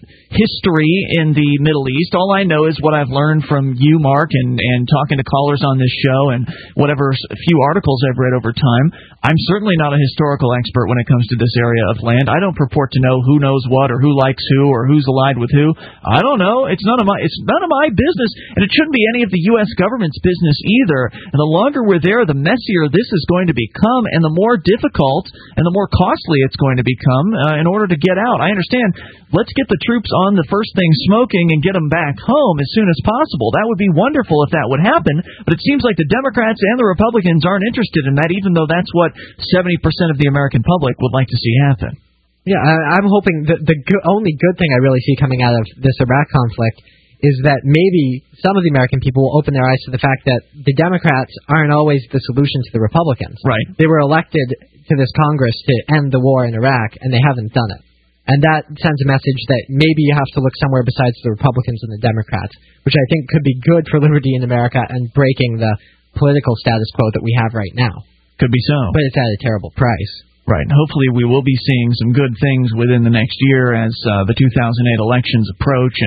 history in the Middle East. All I know is what I've learned from you, Mark, and talking to callers on this show and whatever few articles I've read over time. I'm certainly not a historical expert when it comes to this area of land. I don't purport to know who knows what or who likes who or who's allied with who. I don't know. It's none of my business, and it shouldn't be any of the U.S. government's business either. And the longer we're there, the messier this is going to become, and the more difficult and the more costly it's going to become in order to get out. I understand. Let's get the troops on the first thing smoking and get them back home as soon as possible. That would be wonderful if that would happen, but it seems like the Democrats and the Republicans aren't interested in that, even though that's what 70% of the American public would like to see happen. Yeah, I'm hoping that the only good thing I really see coming out of this Iraq conflict is that maybe some of the American people will open their eyes to the fact that the Democrats aren't always the solution to the Republicans. Right. They were elected to this Congress to end the war in Iraq, and they haven't done it. And that sends a message that maybe you have to look somewhere besides the Republicans and the Democrats, which I think could be good for liberty in America and breaking the political status quo that we have right now. Could be so. But it's at a terrible price. Right. Hopefully we will be seeing some good things within the next year as the 2008 elections approach,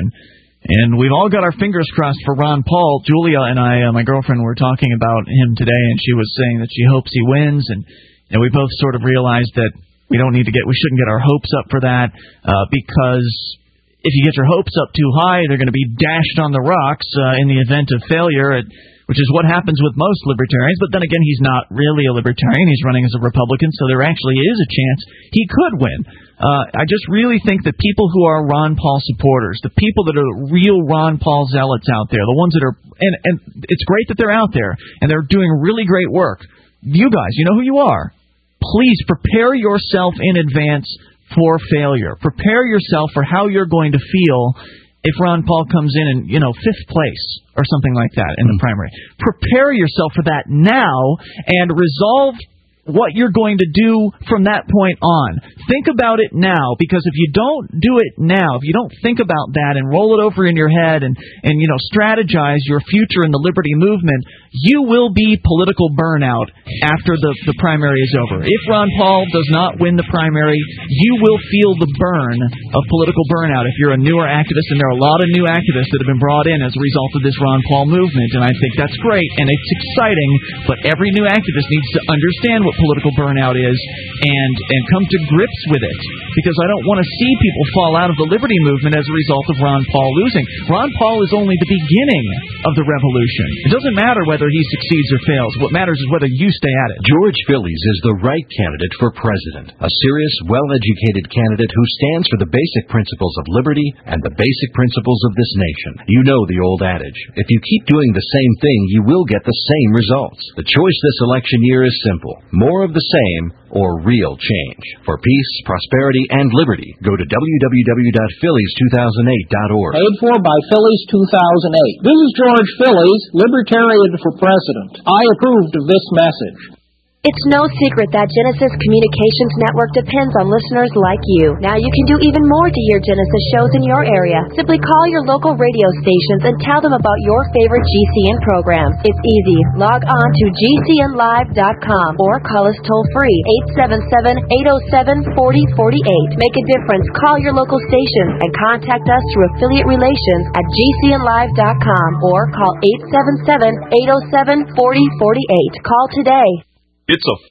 and we've all got our fingers crossed for Ron Paul. Julia and I, my girlfriend, were talking about him today, and she was saying that she hopes he wins, and we both sort of realized that we shouldn't get our hopes up for that, because if you get your hopes up too high, they're going to be dashed on the rocks in the event of failure, which is what happens with most libertarians. But then again, he's not really a libertarian. He's running as a Republican, so there actually is a chance he could win. I just really think that people who are Ron Paul supporters, the people that are real Ron Paul zealots out there, the ones that are, and it's great that they're out there, and they're doing really great work. You guys, you know who you are. Please prepare yourself in advance for failure. Prepare yourself for how you're going to feel if Ron Paul comes in 5th place or something like that in the primary. Prepare yourself for that now and resolve what you're going to do from that point on. Think about it now, because if you don't do it now, if you don't think about that and roll it over in your head and strategize your future in the liberty movement, you will be political burnout after the primary is over. If Ron Paul does not win the primary, you will feel the burn of political burnout if you're a newer activist, and there are a lot of new activists that have been brought in as a result of this Ron Paul movement, and I think that's great, and it's exciting, but every new activist needs to understand what political burnout is and come to grips with it, because I don't want to see people fall out of the liberty movement as a result of Ron Paul losing. Ron Paul is only the beginning of the revolution. It doesn't matter whether he succeeds or fails. What matters is whether you stay at it. George Phillies is the right candidate for president. A serious, well-educated candidate who stands for the basic principles of liberty and the basic principles of this nation. You know the old adage, if you keep doing the same thing, you will get the same results. The choice this election year is simple. More of the same or real change. For peace, prosperity, and liberty, go to www.phillies2008.org. Paid for by Phillies 2008. This is George Phillies, Libertarian for President. I approved of this message. It's no secret that Genesis Communications Network depends on listeners like you. Now you can do even more to hear Genesis shows in your area. Simply call your local radio stations and tell them about your favorite GCN programs. It's easy. Log on to GCNlive.com or call us toll-free, 877-807-4048. Make a difference. Call your local station and contact us through affiliate relations at GCNlive.com or call 877-807-4048. Call today. It's a